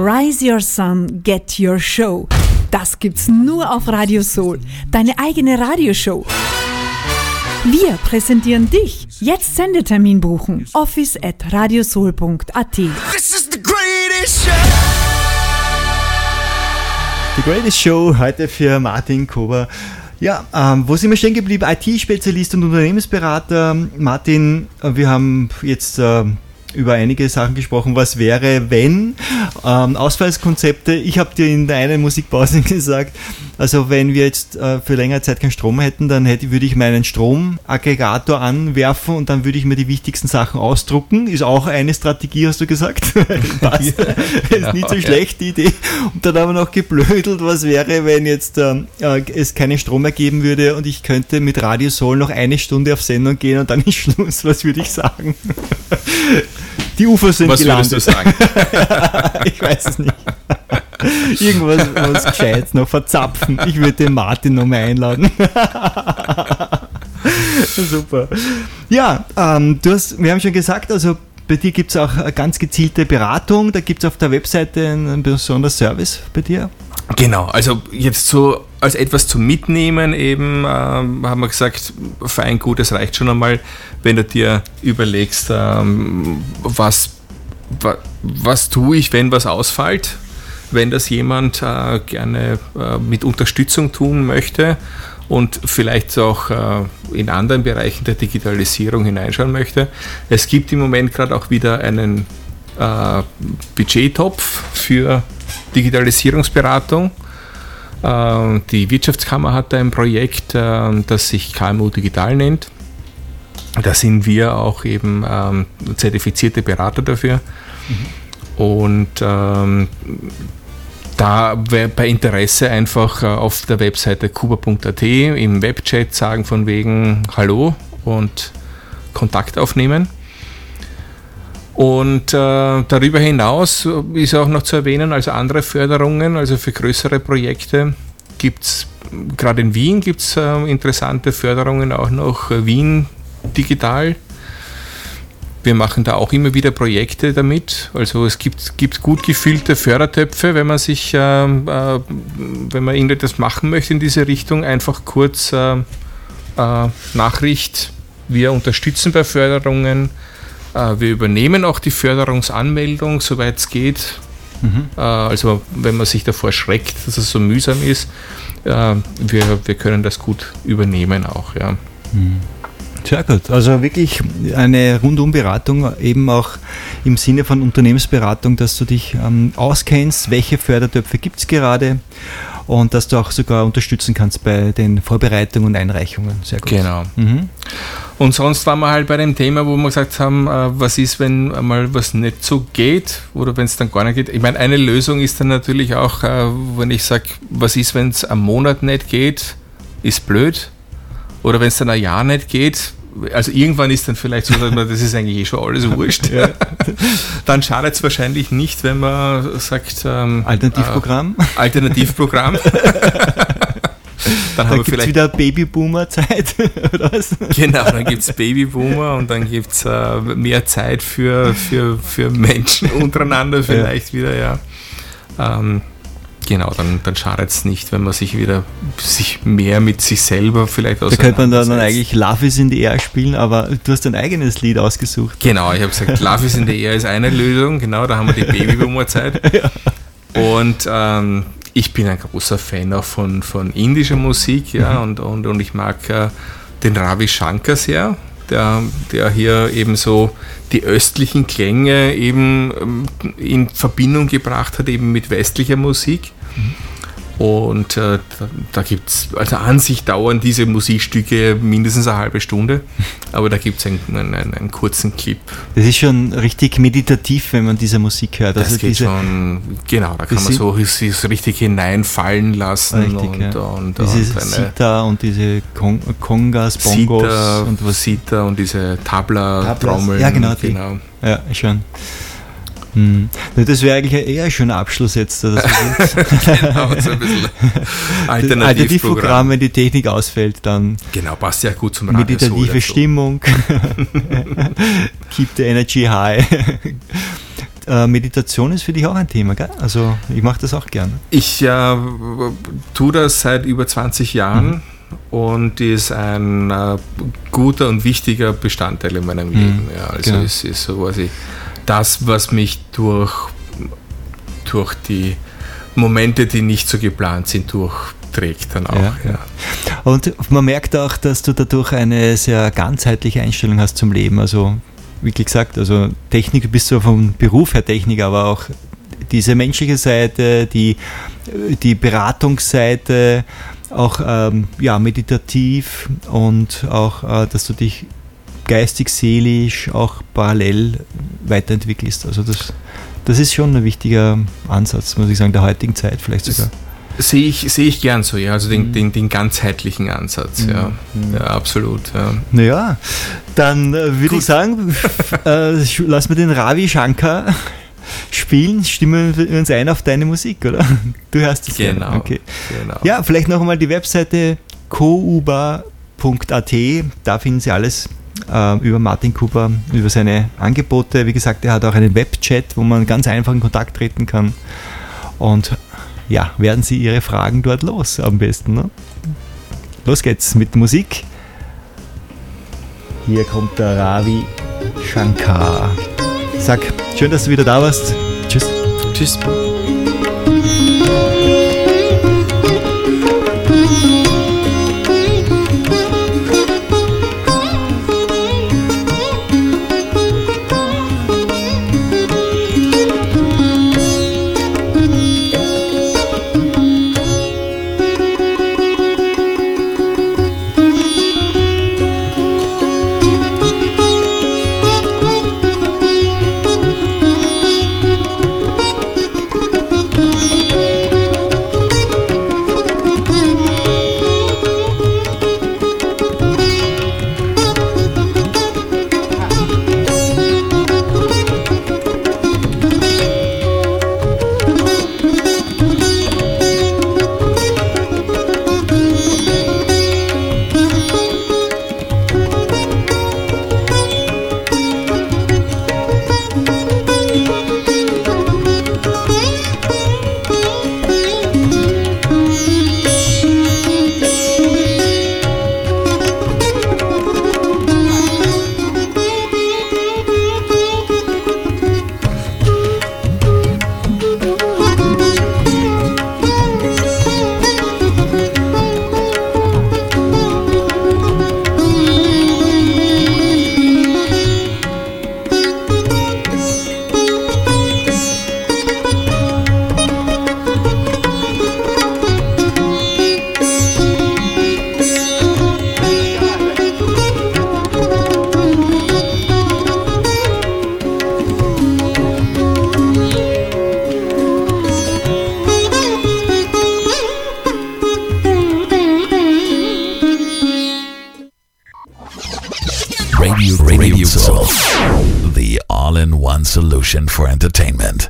Rise Your Sun, Get Your Show. Das gibt's nur auf Radio Soul, deine eigene Radioshow. Wir präsentieren dich. Jetzt Sendetermin buchen. office@radiosoul.at. This is the greatest show. The Greatest Show heute für Martin Kober. Ja, wo sind wir stehen geblieben? IT-Spezialist und Unternehmensberater. Martin, wir haben jetzt über einige Sachen gesprochen. Was wäre, wenn? Ausfallskonzepte. Ich habe dir in einer Musikpause gesagt, also wenn wir jetzt für längere Zeit keinen Strom hätten, dann würde ich meinen Stromaggregator anwerfen und dann würde ich mir die wichtigsten Sachen ausdrucken. Ist auch eine Strategie, hast du gesagt. Passt. Ist nicht so schlecht, die Idee. Und dann haben wir noch geblödelt, was wäre, wenn jetzt es keinen Strom mehr geben würde und ich könnte mit Radio Soul noch eine Stunde auf Sendung gehen und dann ist Schluss. Was würde ich sagen? Die Ufer sind gelandet. Was würdest du sagen? Ich weiß es nicht. Irgendwas was Gescheites noch verzapfen. Ich würde den Martin nochmal einladen. Super. Ja, wir haben schon gesagt, also bei dir gibt es auch eine ganz gezielte Beratung. Da gibt es auf der Webseite einen besonderen Service bei dir. Genau, also jetzt so als etwas zum Mitnehmen eben, haben wir gesagt, Feingut, es reicht schon einmal, wenn du dir überlegst, was tue ich, wenn was ausfällt, wenn das jemand gerne mit Unterstützung tun möchte und vielleicht auch in anderen Bereichen der Digitalisierung hineinschauen möchte. Es gibt im Moment gerade auch wieder einen Budgettopf für Digitalisierungsberatung. Die Wirtschaftskammer hat da ein Projekt, das sich KMU Digital nennt. Da sind wir auch eben zertifizierte Berater dafür. Und da wäre bei Interesse einfach auf der Webseite kuba.at im Webchat sagen von wegen Hallo und Kontakt aufnehmen. Und darüber hinaus ist auch noch zu erwähnen, also andere Förderungen, also für größere Projekte gibt es, gerade in Wien gibt es interessante Förderungen, auch noch Wien Digital. Wir machen da auch immer wieder Projekte damit, also es gibt gut gefüllte Fördertöpfe, wenn man irgendetwas machen möchte in diese Richtung, einfach kurz Nachricht, wir unterstützen bei Förderungen. Wir übernehmen auch die Förderungsanmeldung, soweit es geht. Also wenn man sich davor schreckt, dass es so mühsam ist, wir können das gut übernehmen auch. Ja. Sehr gut. Also wirklich eine Rundum-Beratung, eben auch im Sinne von Unternehmensberatung, dass du dich auskennst, welche Fördertöpfe gibt es gerade und dass du auch sogar unterstützen kannst bei den Vorbereitungen und Einreichungen. Sehr gut. Genau. Und sonst waren wir halt bei dem Thema, wo wir gesagt haben, was ist, wenn mal was nicht so geht oder wenn es dann gar nicht geht. Ich meine, eine Lösung ist dann natürlich auch, wenn ich sage, was ist, wenn es einen Monat nicht geht, ist blöd. Oder wenn es dann ein Jahr nicht geht, also irgendwann ist dann vielleicht so, dass man, das ist eigentlich schon alles wurscht. Ja. Dann schadet es wahrscheinlich nicht, wenn man sagt... Alternativprogramm. Alternativprogramm. Dann gibt es wieder Babyboomer-Zeit, oder was? Genau, dann gibt es Babyboomer und dann gibt es mehr Zeit für Menschen untereinander vielleicht wieder, ja. Genau, dann schadet es nicht, wenn man sich mehr mit sich selber vielleicht auseinandersetzt. Da könnte man dann eigentlich Love is in the Air spielen, aber du hast dein eigenes Lied ausgesucht. Genau, ich habe gesagt, Love is in the Air ist eine Lösung, genau, da haben wir die Babyboomer-Zeit. Ja. Und ich bin ein großer Fan auch von indischer Musik, ja, und ich mag den Ravi Shankar sehr, der hier eben so die östlichen Klänge eben in Verbindung gebracht hat eben mit westlicher Musik. Und da gibt es, also an sich dauern diese Musikstücke mindestens eine halbe Stunde, aber da gibt es einen kurzen Clip. Das ist schon richtig meditativ, wenn man diese Musik hört. Das geht schon, genau, da kann man sich so richtig hineinfallen lassen. Richtig, und diese Sitar und diese Congas, Bongos und was Sitar und diese Tabla-Trommeln. Ja, genau. Ja, schon. Das wäre eigentlich eher ein schöner Abschluss jetzt. Genau, so ein bisschen Alternativprogramm, wenn die Technik ausfällt, dann genau, passt ja gut zum Radio. Meditative Stimmung. Keep the energy high. Meditation ist für dich auch ein Thema, gell? Also ich mache das auch gern. Ich tue das seit über 20 Jahren und ist ein guter und wichtiger Bestandteil in meinem Leben. Ja, also genau. Es ist so quasi das, was mich durch die Momente, die nicht so geplant sind, durchträgt dann auch. Ja. Und man merkt auch, dass du dadurch eine sehr ganzheitliche Einstellung hast zum Leben. Also wie gesagt, also Technik, du bist so vom Beruf her Techniker, aber auch diese menschliche Seite, die Beratungsseite, auch meditativ und auch, dass du dich geistig, seelisch auch parallel weiterentwickelst. Also das ist schon ein wichtiger Ansatz, muss ich sagen, der heutigen Zeit vielleicht sogar. Sehe ich gern so, ja, also den ganzheitlichen Ansatz, ja, absolut. Ja. Naja, dann würde ich sagen, lassen wir den Ravi Shankar spielen, stimmen wir uns ein auf deine Musik, oder? Du hörst es genau. Ja. Okay. Genau. Ja, vielleicht noch einmal die Webseite kouba.at, da finden Sie alles über Martin Kuba, über seine Angebote. Wie gesagt, er hat auch einen Webchat, wo man ganz einfach in Kontakt treten kann. Und ja, werden Sie Ihre Fragen dort los am besten. Ne? Los geht's mit Musik. Hier kommt der Ravi Shankar. Sag, schön, dass du wieder da warst. Tschüss. Tschüss. Radio Soul, the all-in-one solution for entertainment.